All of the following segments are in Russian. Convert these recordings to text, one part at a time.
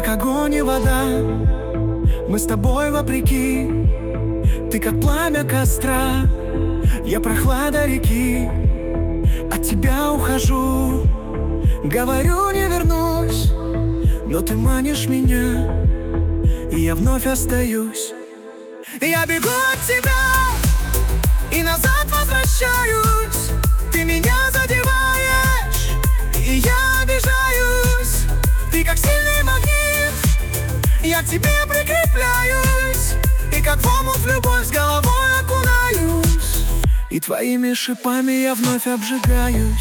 как огонь и вода. Мы с тобой вопреки. Ты как пламя костра, я прохлада реки. От тебя ухожу, говорю, не вернусь, но ты манишь меня, и я вновь остаюсь. Я бегу от тебя и назад возвращаюсь. Ты меня задеваешь, и я обижаюсь. Ты как сильный магнит, я к тебе прикрепляюсь, и как в омут в любовь с головой окунаюсь, и твоими шипами я вновь обжигаюсь.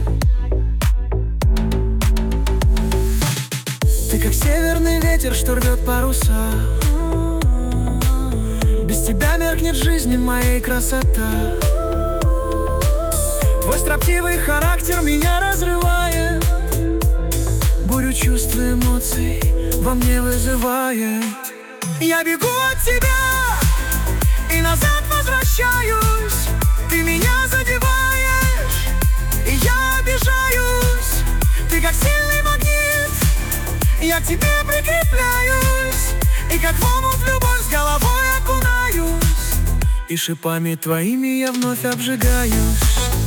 Ты как северный ветер, что рвет паруса. Без тебя меркнет жизнь моей красота. Твой строптивый характер меня разрывает, бурю чувств и эмоций во мне вызывает. Я бегу от тебя и назад возвращаюсь. Ты меня задеваешь, и я обижаюсь. Ты как сильный магнит, я к тебе прикрепляюсь, и как в омут в любовь с головой окунаюсь, и шипами твоими я вновь обжигаюсь.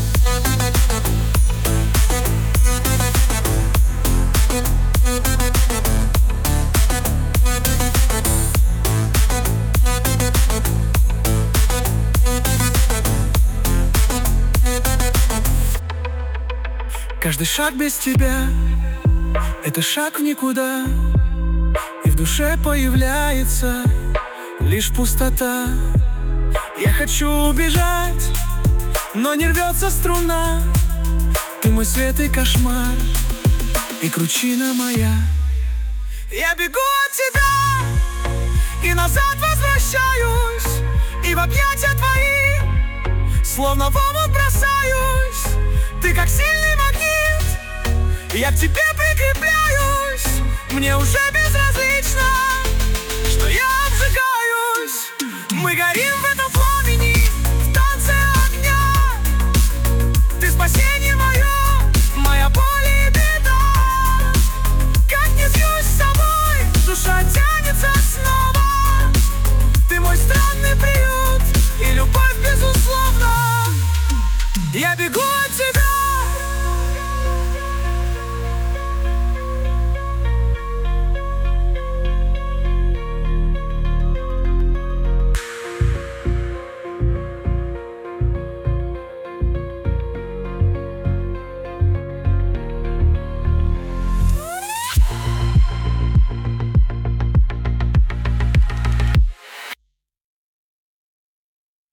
Каждый шаг без тебя — это шаг в никуда, и в душе появляется лишь пустота. Я хочу убежать, но не рвется струна. Ты мой свет и кошмар, и кручина моя. Я бегу от тебя и назад возвращаюсь, и в объятия твои словно в омут бросаюсь. Ты как сильный магнит, я к тебе прикрепляюсь. Мне уже безразлично, что я обжигаюсь. Мы горим в